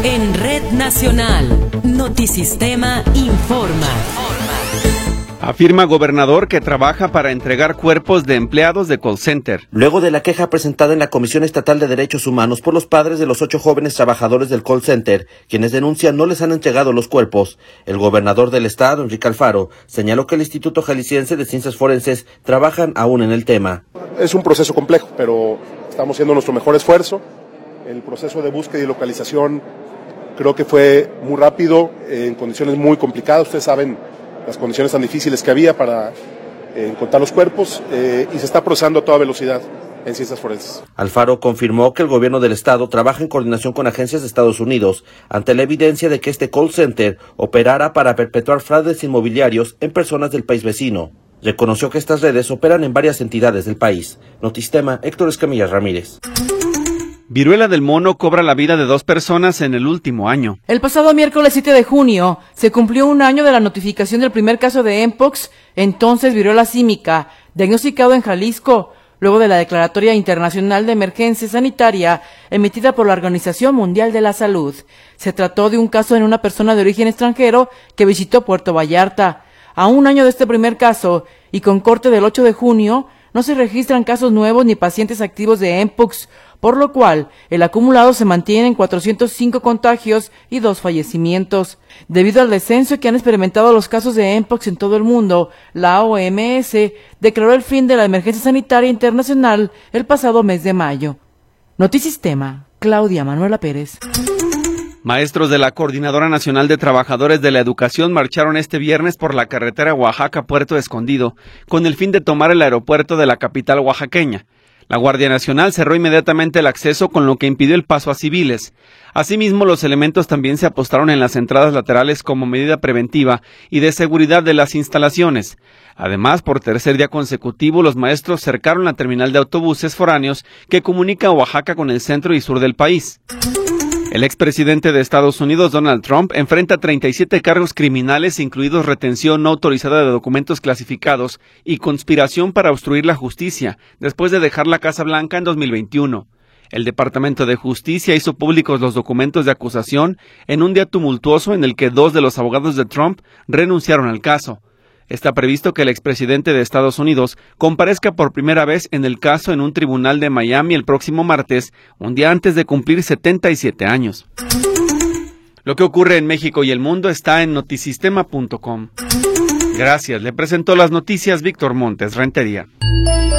En Red Nacional, Notisistema informa. Afirma gobernador que trabaja para entregar cuerpos de empleados de call center. Luego de la queja presentada en la Comisión Estatal de Derechos Humanos por los padres de los 8 jóvenes trabajadores del call center, quienes denuncian no les han entregado los cuerpos, el gobernador del estado, Enrique Alfaro, señaló que el Instituto Jalisciense de Ciencias Forenses trabajan aún en el tema. Es un proceso complejo, pero estamos haciendo nuestro mejor esfuerzo. El proceso de búsqueda y localización creo que fue muy rápido, en condiciones muy complicadas. Ustedes saben las condiciones tan difíciles que había para encontrar los cuerpos, y se está procesando a toda velocidad en ciencias forenses. Alfaro confirmó que el gobierno del estado trabaja en coordinación con agencias de Estados Unidos ante la evidencia de que este call center operara para perpetuar fraudes inmobiliarios en personas del país vecino. Reconoció que estas redes operan en varias entidades del país. Notisistema, Héctor Escamilla Ramírez. Viruela del mono cobra la vida de 2 personas en el último año. El pasado miércoles 7 de junio se cumplió un año de la notificación del primer caso de Mpox, entonces viruela símica, diagnosticado en Jalisco, luego de la declaratoria internacional de emergencia sanitaria emitida por la Organización Mundial de la Salud. Se trató de un caso en una persona de origen extranjero que visitó Puerto Vallarta. A un año de este primer caso, y con corte del 8 de junio, no se registran casos nuevos ni pacientes activos de Mpox, por lo cual el acumulado se mantiene en 405 contagios y 2 fallecimientos. Debido al descenso que han experimentado los casos de Mpox en todo el mundo, la OMS declaró el fin de la emergencia sanitaria internacional el pasado mes de mayo. Notisistema, Claudia Manuela Pérez. Maestros de la Coordinadora Nacional de Trabajadores de la Educación marcharon este viernes por la carretera Oaxaca-Puerto Escondido, con el fin de tomar el aeropuerto de la capital oaxaqueña. La Guardia Nacional cerró inmediatamente el acceso, con lo que impidió el paso a civiles. Asimismo, los elementos también se apostaron en las entradas laterales como medida preventiva y de seguridad de las instalaciones. Además, por tercer día consecutivo, los maestros cercaron la terminal de autobuses foráneos que comunica Oaxaca con el centro y sur del país. El expresidente de Estados Unidos, Donald Trump, enfrenta 37 cargos criminales, incluidos retención no autorizada de documentos clasificados y conspiración para obstruir la justicia, después de dejar la Casa Blanca en 2021. El Departamento de Justicia hizo públicos los documentos de acusación en un día tumultuoso en el que 2 de los abogados de Trump renunciaron al caso. Está previsto que el expresidente de Estados Unidos comparezca por primera vez en el caso en un tribunal de Miami el próximo martes, un día antes de cumplir 77 años. Lo que ocurre en México y el mundo está en notisistema.com. Gracias, le presentó las noticias Víctor Montes Rentería.